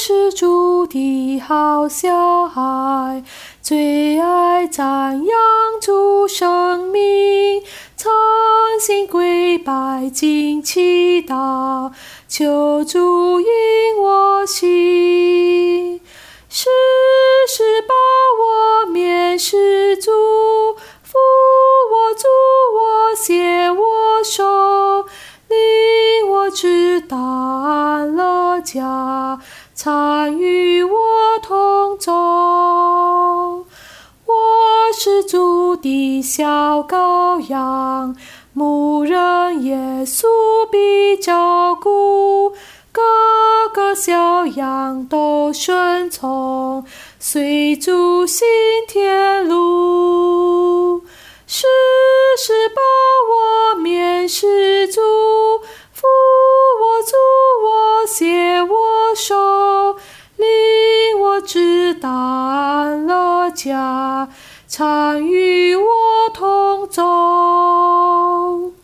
是主的好小孩，最爱赞扬主生命，诚心跪拜敬祈祷，求主引我心。时时把我面是主，扶我助我写我手，领我直到安乐家，常与我同走。我是主的小羔羊，牧人耶稣必照顾，各个小羊都顺从，随主行天路。时时把我面是主，扶我助我写我手，领我直到安乐家，常与我